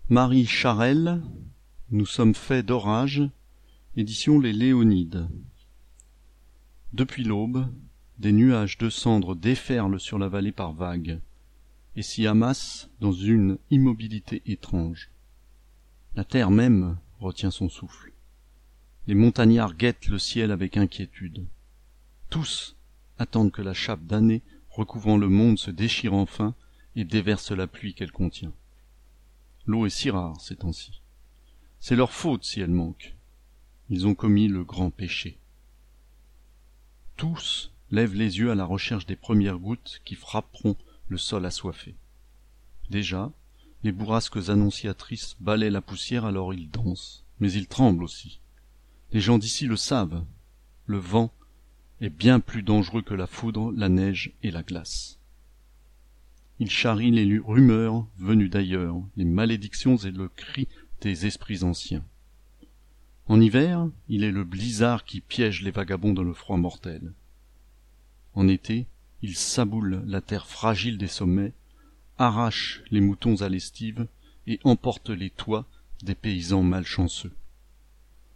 Marie Charelle, Nous sommes faits d'orage, édition Les Léonides. Depuis l'aube, des nuages de cendres déferlent sur la vallée par vagues, et s'y amassent dans une immobilité étrange. La terre même retient son souffle. Les montagnards guettent le ciel avec inquiétude. Tous attendent que la chape d'année recouvrant le monde se déchire enfin et déverse la pluie qu'elle contient. L'eau est si rare ces temps-ci. C'est leur faute si elle manque. Ils ont commis le grand péché. Tous lèvent les yeux à la recherche des premières gouttes qui frapperont le sol assoiffé. Déjà, les bourrasques annonciatrices balaient la poussière, alors ils dansent, mais ils tremblent aussi. Les gens d'ici le savent. Le vent est bien plus dangereux que la foudre, la neige et la glace. Il charrie les rumeurs venues d'ailleurs, les malédictions et le cri des esprits anciens. En hiver, il est le blizzard qui piège les vagabonds dans le froid mortel. En été, il saboule la terre fragile des sommets, arrache les moutons à l'estive et emporte les toits des paysans malchanceux.